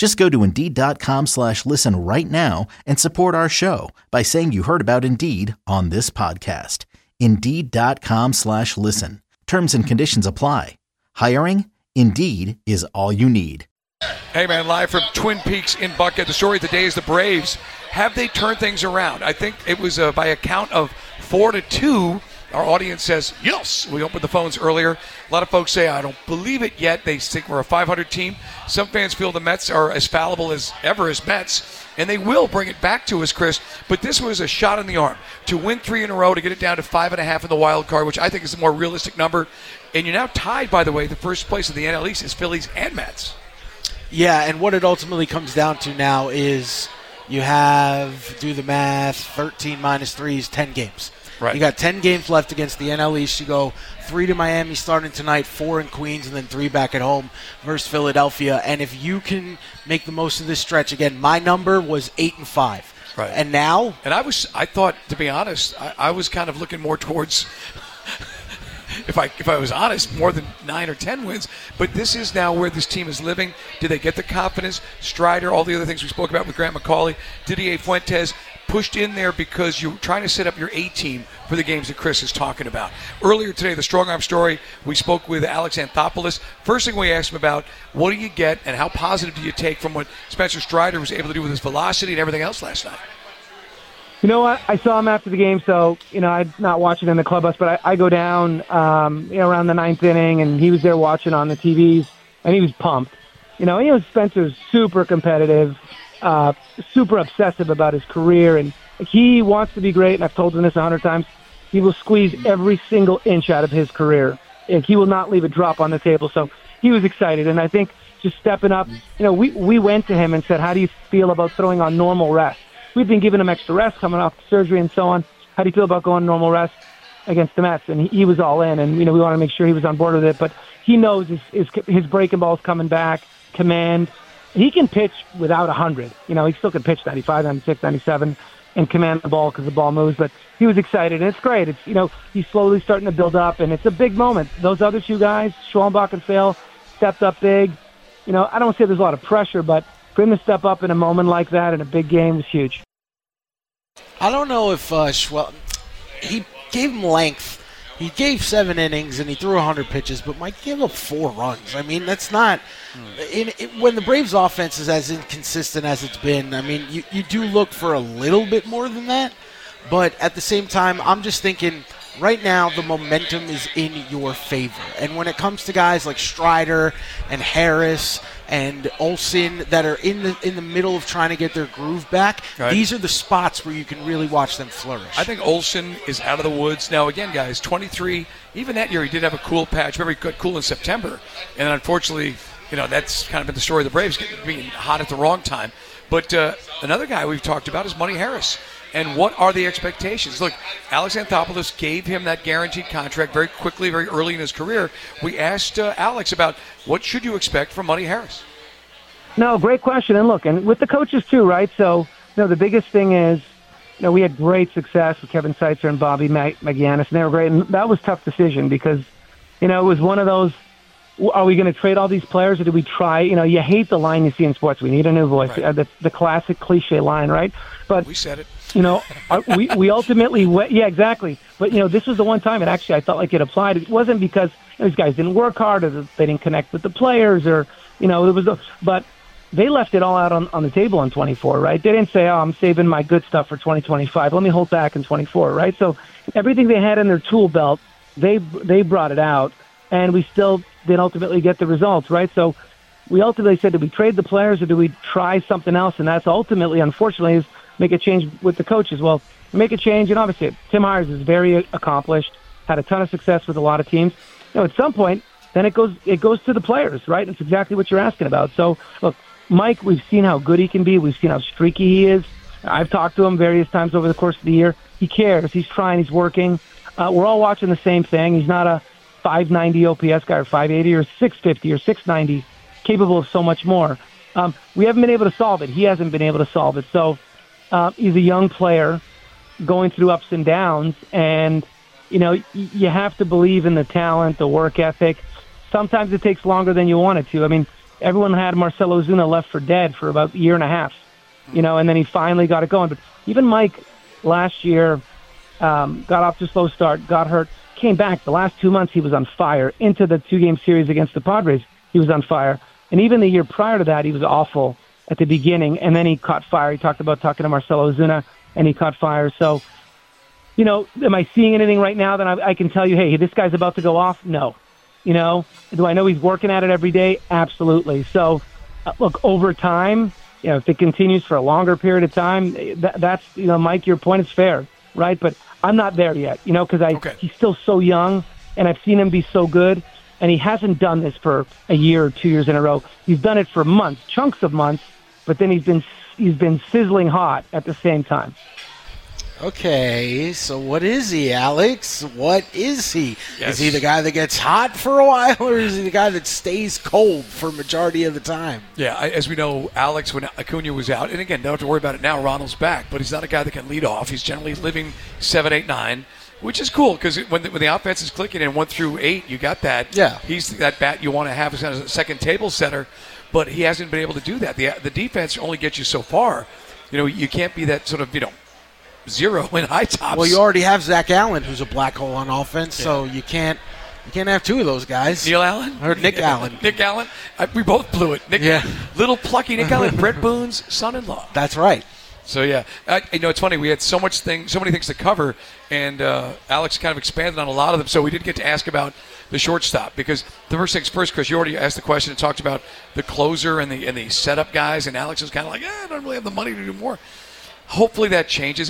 Just go to Indeed.com/listen right now and support our show by saying you heard about Indeed on this podcast. Indeed.com/listen. Terms and conditions apply. Hiring? Indeed is all you need. Hey, man, live from Twin Peaks in Buckhead. The story of the day is the Braves. Have they turned things around? I think it was by a count of 4-2. Our audience says, yes. We opened the phones earlier. A lot of folks say, I don't believe it yet. They think we're a 500 team. Some fans feel the Mets are as fallible as ever as Mets, and they will bring it back to us, Chris. But this was a shot in the arm to win 3 in a row, to get it down to 5.5 in the wild card, which I think is a more realistic number. And you're now tied, by the way. The first place in the NL East is Phillies and Mets. Yeah, and what it ultimately comes down to now is you have, do the math, 13 minus 3 is 10 games. Right. You got 10 games left against the NL East. You go 3 to Miami starting tonight, 4 in Queens, and then 3 back at home versus Philadelphia. And if you can make the most of this stretch, again, my number was 8-5. Right. And now? And I thought, to be honest, I was kind of looking more towards, if I was honest, more than 9 or 10 wins. But this is now where this team is living. Did they get the confidence? Strider, all the other things we spoke about with Grant McCauley, Didier Fuentes, pushed in there because you're trying to set up your A-team for the games that Chris is talking about. Earlier today, the Strong Arm Story, we spoke with Alex Anthopoulos. First thing we asked him about, what do you get and how positive do you take from what Spencer Strider was able to do with his velocity and everything else last night? You know what? I saw him after the game, so, I'm not watching in the clubhouse, but I go down, around the 9th inning, and he was there watching on the TVs, and he was pumped. Spencer's super competitive, super obsessive about his career, and he wants to be great, and I've told him this 100 times. He will squeeze every single inch out of his career, and he will not leave a drop on the table. So he was excited, and I think just stepping up, we went to him and said, how do you feel about throwing on normal rest? We've been giving him extra rest coming off surgery and so on. How do you feel about going normal rest against the Mets? And he was all in, and we want to make sure he was on board with it. But he knows his breaking ball's coming back, command. He can pitch without 100. He still can pitch 95, 96, 97 and command the ball because the ball moves. But he was excited, and it's great. It's he's slowly starting to build up, and it's a big moment. Those other two guys, Schwalbach and Sale, stepped up big. I don't say there's a lot of pressure, but for him to step up in a moment like that in a big game was huge. I don't know if he gave him length. He gave 7 innings and he threw 100 pitches, but Mike gave up 4 runs. I mean, that's not when the Braves' offense is as inconsistent as it's been. I mean, you do look for a little bit more than that, but at the same time, I'm just thinking right now the momentum is in your favor. And when it comes to guys like Strider and Harris and Olsen that are in the middle of trying to get their groove back, right, these are the spots where you can really watch them flourish. I think Olsen is out of the woods. Now, again, guys, 23, even that year he did have a cool patch. Remember, he got cool in September. And unfortunately, that's kind of been the story of the Braves, being hot at the wrong time. But another guy we've talked about is Money Harris. And what are the expectations? Look, Alex Anthopoulos gave him that guaranteed contract very quickly, very early in his career. We asked Alex about what should you expect from Money Harris? No, great question. And look, and with the coaches too, right? So, the biggest thing is, we had great success with Kevin Seitzer and Bobby McGannis, and they were great. And that was a tough decision because, it was one of those, are we going to trade all these players or do we try? You hate the line you see in sports. We need a new voice. Right. The classic cliche line, right? But we said it. We ultimately went, yeah, exactly. But, this was the one time, and actually I felt like it applied. It wasn't because these guys didn't work hard or they didn't connect with the players or, but they left it all out on the table in 24, right? They didn't say, I'm saving my good stuff for 2025. Let me hold back in 24, right? So everything they had in their tool belt, they brought it out, and we still did ultimately get the results, right? So we ultimately said, do we trade the players or do we try something else? And that's ultimately, unfortunately, is make a change with the coaches. Well, make a change, and obviously Tim Hires is very accomplished, had a ton of success with a lot of teams. At some point, then it goes to the players, right? It's exactly what you're asking about. So, look, Mike, we've seen how good he can be. We've seen how streaky he is. I've talked to him various times over the course of the year. He cares. He's trying. He's working. We're all watching the same thing. He's not a 590 OPS guy or 580 or 650 or 690, capable of so much more. We haven't been able to solve it. He hasn't been able to solve it. So he's a young player going through ups and downs, and, you have to believe in the talent, the work ethic. Sometimes it takes longer than you want it to. I mean, everyone had Marcell Ozuna left for dead for about a year and a half, and then he finally got it going. But even Mike last year got off to a slow start, got hurt, came back. The last 2 months he was on fire. Into the 2-game series against the Padres, he was on fire. And even the year prior to that, he was awful at the beginning, and then he caught fire. He talked about talking to Marcell Ozuna, and he caught fire. So, am I seeing anything right now that I can tell you, hey, this guy's about to go off? No. Do I know he's working at it every day? Absolutely. So, look, over time, if it continues for a longer period of time, that's, Mike, your point is fair, right? But I'm not there yet, because he's still so young, and I've seen him be so good, and he hasn't done this for a year or 2 years in a row. He's done it for months, chunks of months, but then he's been sizzling hot at the same time. Okay, so what is he, Alex? What is he? Yes. Is he the guy that gets hot for a while, or is he the guy that stays cold for a majority of the time? Yeah, as we know, Alex, when Acuna was out, and again, don't have to worry about it now, Ronald's back, but he's not a guy that can lead off. He's generally living 7, 8, 9, which is cool because when the offense is clicking in 1 through 8, you got that. Yeah. He's that bat you want to have as a second table setter, but he hasn't been able to do that. The defense only gets you so far. You can't be that sort of, zero in high tops. Well, you already have Zach Allen, who's a black hole on offense, so you can't have two of those guys. Neil Allen? Or Nick Allen. Nick Allen? We both blew it. Little plucky Nick Allen, Brett Boone's son-in-law. That's right. So, yeah. It's funny. We had so many things to cover, and Alex kind of expanded on a lot of them, so we didn't get to ask about the shortstop because the first things first, Chris, you already asked the question and talked about the closer and the setup guys, and Alex was kind of like, I don't really have the money to do more. Hopefully that changes.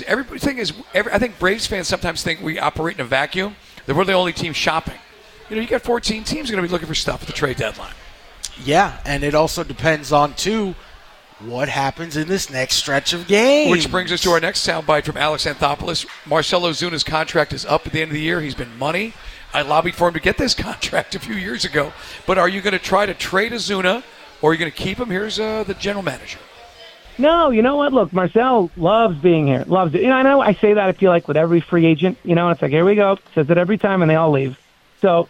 I think Braves fans sometimes think we operate in a vacuum, that we're the only team shopping. You got 14 teams going to be looking for stuff at the trade deadline. Yeah, and it also depends on, too, what happens in this next stretch of games. Which brings us to our next soundbite from Alex Anthopoulos. Marcell Ozuna's contract is up at the end of the year. He's been money. I lobbied for him to get this contract a few years ago. But are you going to try to trade Ozuna, or are you going to keep him? Here's the general manager. No, you know what? Look, Marcell loves being here. Loves it. I know I say that, I feel like, with every free agent. It's like, here we go. Says it every time, and they all leave. So,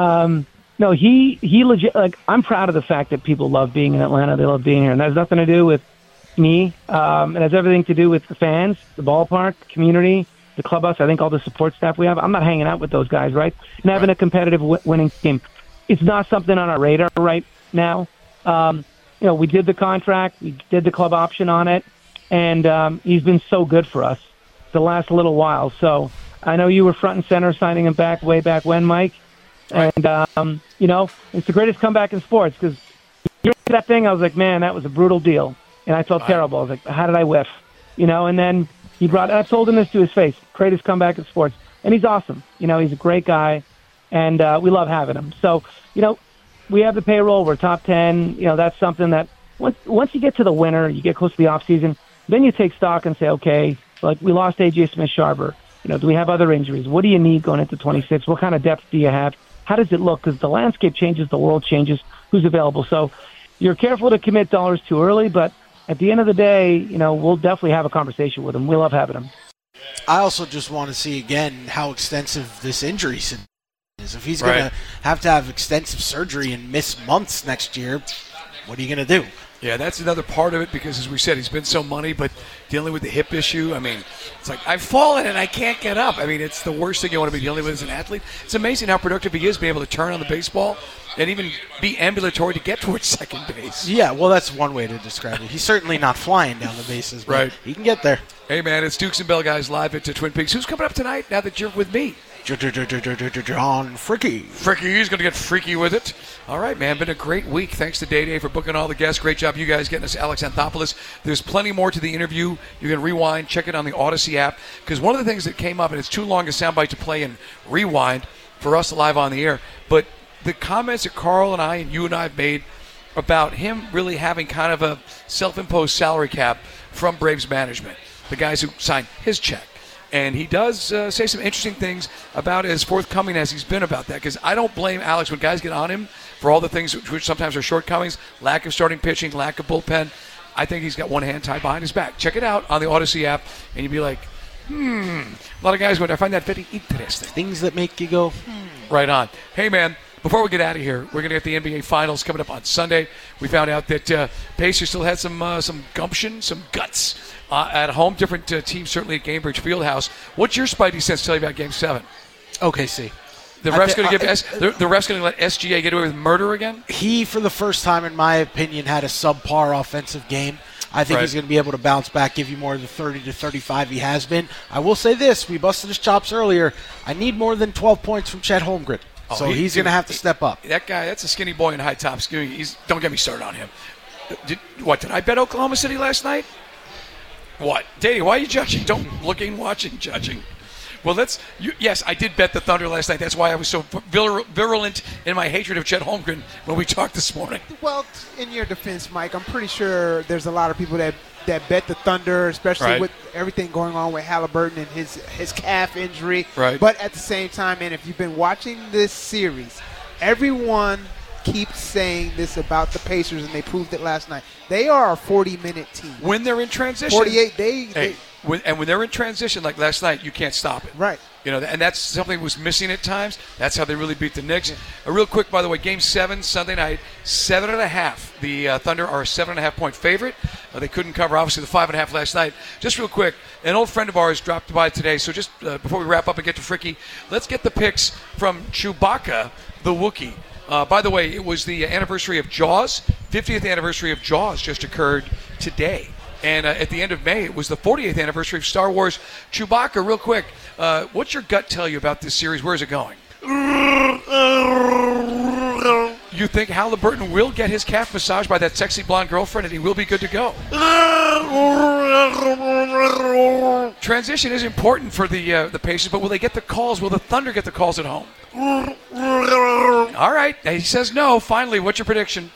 no, he legit, like, I'm proud of the fact that people love being in Atlanta. They love being here. And that has nothing to do with me. It has everything to do with the fans, the ballpark, the community, the clubhouse. I think all the support staff we have. I'm not hanging out with those guys, right? And having a competitive winning team. It's not something on our radar right now. We did the contract, we did the club option on it, and he's been so good for us the last little while. So I know you were front and center signing him back way back when, Mike. And, it's the greatest comeback in sports because that thing, I was like, man, that was a brutal deal. And I felt terrible. I was like, how did I whiff? And then I told him this to his face, greatest comeback in sports. And he's awesome. He's a great guy, and we love having him. So, we have the payroll. We're top 10. That's something that once you get to the winter, you get close to the offseason, then you take stock and say, okay, like we lost A.J. Smith-Sharber. Do we have other injuries? What do you need going into 26? What kind of depth do you have? How does it look? Because the landscape changes, the world changes, who's available. So you're careful to commit dollars too early, but at the end of the day, we'll definitely have a conversation with him. We love having him. I also just want to see, again, how extensive this injury is. If he's going to have extensive surgery and miss months next year, what are you going to do? Yeah, that's another part of it because, as we said, he's been so money, but dealing with the hip issue, it's like, I've fallen and I can't get up. It's the worst thing you want to be dealing with as an athlete. It's amazing how productive he is being able to turn on the baseball and even be ambulatory to get towards second base. Yeah, well, that's one way to describe it. He's certainly not flying down the bases, but he can get there. Hey, man, it's Dukes and Bell, guys, live at Twin Peaks. Who's coming up tonight now that you're with me? John Fricky. He's going to get freaky with it. All right, man. Been a great week. Thanks to Day for booking all the guests. Great job, you guys, getting us Alex Anthopoulos. There's plenty more to the interview. You can rewind, check it on the Odyssey app. Because one of the things that came up, and it's too long a soundbite to play and rewind for us live on the air, but the comments that Carl and I and you and I have made about him really having kind of a self-imposed salary cap from Braves management, the guys who signed his check. And he does say some interesting things about as forthcoming as he's been about that. Because I don't blame Alex when guys get on him for all the things which sometimes are shortcomings, lack of starting pitching, lack of bullpen. I think he's got one hand tied behind his back. Check it out on the Odyssey app, and you'd be like, A lot of guys went, I find that very interesting. Things that make you go, Right on. Hey, man, before we get out of here, we're going to get the NBA Finals coming up on Sunday. We found out that Pacers still had some gumption, some guts at home. Different teams certainly at Gainbridge Fieldhouse. What's your spidey sense tell you about Game 7? OKC. The ref's going to let SGA get away with murder again? He, for the first time, in my opinion, had a subpar offensive game. I think he's going to be able to bounce back, give you more of the 30 to 35 he has been. I will say this. We busted his chops earlier. I need more than 12 points from Chet Holmgren. So he's going to have to step up. That guy, that's a skinny boy in high tops. Don't get me started on him. Did I bet Oklahoma City last night? What? Danny, why are you judging? Don't looking, watching, judging. Well, yes, I did bet the Thunder last night. That's why I was so virulent in my hatred of Chet Holmgren when we talked this morning. Well, in your defense, Mike, I'm pretty sure there's a lot of people that bet the Thunder, especially with everything going on with Halliburton and his calf injury. Right. But at the same time, and if you've been watching this series, everyone keeps saying this about the Pacers, and they proved it last night. They are a 40-minute team. When they're in transition. 48, when they're in transition like last night, you can't stop it. Right. And that's something that was missing at times. That's how they really beat the Knicks. Real quick, by the way, Game 7, Sunday night, 7.5. The Thunder are a 7.5-point favorite. They couldn't cover, obviously, the 5.5 last night. Just real quick, an old friend of ours dropped by today, so just before we wrap up and get to Fricky, let's get the picks from Chewbacca, the Wookiee. By the way, it was the anniversary of Jaws. 50th anniversary of Jaws just occurred today. And at the end of May, it was the 40th anniversary of Star Wars. Chewbacca, real quick, what's your gut tell you about this series? Where is it going? You think Halliburton will get his calf massaged by that sexy blonde girlfriend and he will be good to go? Transition is important for the Pacers, but will they get the calls? Will the Thunder get the calls at home? All right. He says no. Finally, what's your prediction?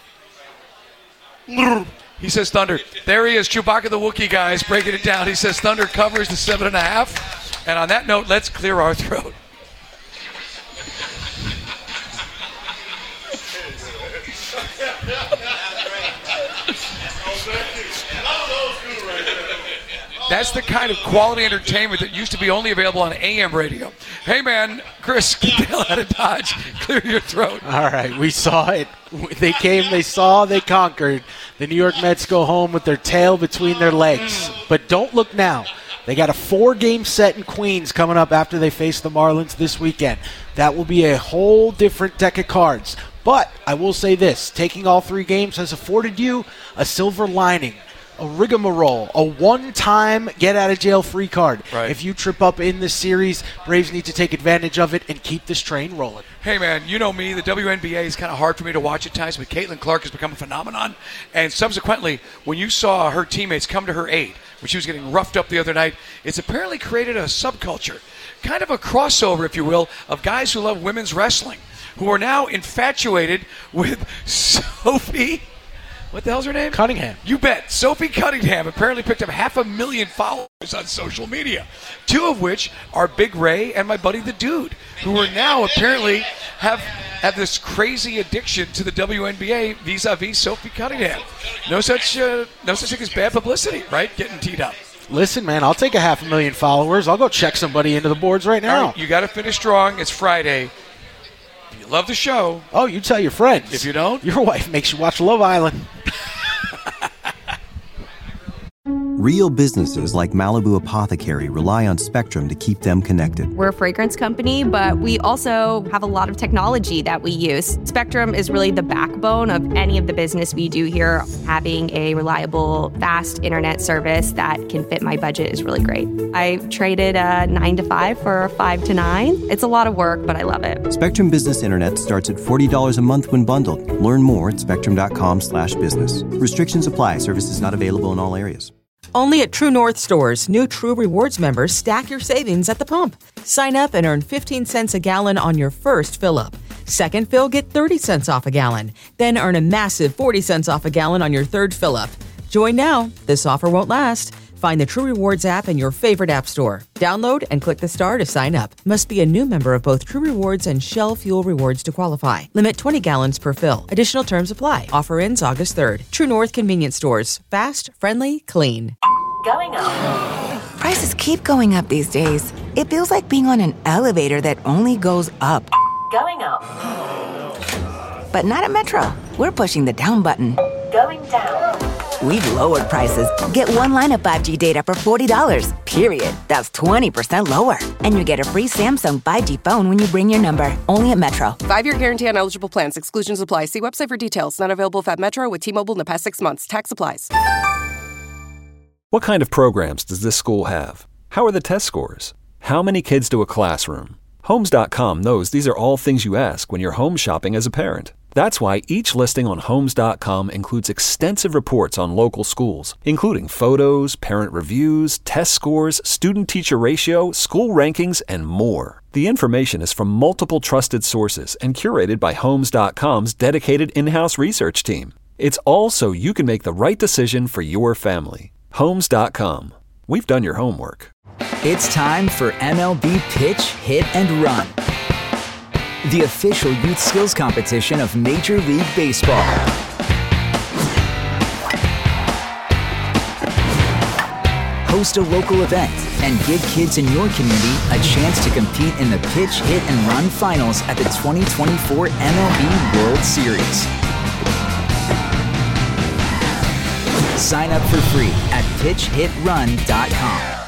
He says Thunder. There he is, Chewbacca the Wookiee, guys, breaking it down. He says Thunder covers the 7.5. And on that note, let's clear our throat. That's the kind of quality entertainment that used to be only available on AM radio. Hey, man, Chris, get the hell out of Dodge. Clear your throat. All right, we saw it. They came, they saw, they conquered. The New York Mets go home with their tail between their legs. But don't look now. They got a 4-game set in Queens coming up after they face the Marlins this weekend. That will be a whole different deck of cards. But I will say this, taking all 3 games has afforded you a silver lining, a rigmarole, a one-time get-out-of-jail-free card. Right. If you trip up in this series, Braves need to take advantage of it and keep this train rolling. Hey, man, you know me. The WNBA is kind of hard for me to watch at times, but Caitlin Clark has become a phenomenon. And subsequently, when you saw her teammates come to her aid, when she was getting roughed up the other night, it's apparently created a subculture, kind of a crossover, if you will, of guys who love women's wrestling, who are now infatuated with Sophie. What the hell's her name? Cunningham. You bet. Sophie Cunningham apparently picked up 500,000 followers on social media, 2 of which are Big Ray and my buddy the Dude, who are now apparently have this crazy addiction to the WNBA vis-a-vis Sophie Cunningham. No such thing as bad publicity, right? Getting teed up. Listen, man, I'll take 500,000 followers. I'll go check somebody into the boards right now. All right, you got to finish strong. It's Friday. If you love the show. Oh, you tell your friends. If you don't, your wife makes you watch Love Island. Real businesses like Malibu Apothecary rely on Spectrum to keep them connected. We're a fragrance company, but we also have a lot of technology that we use. Spectrum is really the backbone of any of the business we do here. Having a reliable, fast internet service that can fit my budget is really great. I traded a 9 to 5 for a 5 to 9. It's a lot of work, but I love it. Spectrum Business Internet starts at $40 a month when bundled. Learn more at spectrum.com/business. Restrictions apply. Services not available in all areas. Only at True North stores, new True Rewards members stack your savings at the pump. Sign up and earn 15 cents a gallon on your first fill-up. Second fill, get 30 cents off a gallon. Then earn a massive 40 cents off a gallon on your third fill-up. Join now. This offer won't last. Find the True Rewards app in your favorite app store. Download and click the star to sign up. Must be a new member of both True Rewards and Shell Fuel Rewards to qualify. Limit 20 gallons per fill. Additional terms apply. Offer ends August 3rd. True North Convenience Stores. Fast, friendly, clean. Going up. Prices keep going up these days. It feels like being on an elevator that only goes up. Going up. But not at Metro. We're pushing the down button. Going down. We've lowered prices. Get one line of 5G data for $40, period. That's 20% lower. And you get a free Samsung 5G phone when you bring your number. Only at Metro. 5-year guarantee on eligible plans. Exclusions apply. See website for details. Not available at Metro with T-Mobile in the past 6 months. Tax applies. What kind of programs does this school have? How are the test scores? How many kids to a classroom? Homes.com knows these are all things you ask when you're home shopping as a parent. That's why each listing on Homes.com includes extensive reports on local schools, including photos, parent reviews, test scores, student-teacher ratio, school rankings, and more. The information is from multiple trusted sources and curated by Homes.com's dedicated in-house research team. It's all so you can make the right decision for your family. Homes.com. We've done your homework. It's time for MLB Pitch, Hit, and Run, the official youth skills competition of Major League Baseball. Host a local event and give kids in your community a chance to compete in the Pitch, Hit, and Run finals at the 2024 MLB World Series. Sign up for free at pitchhitrun.com.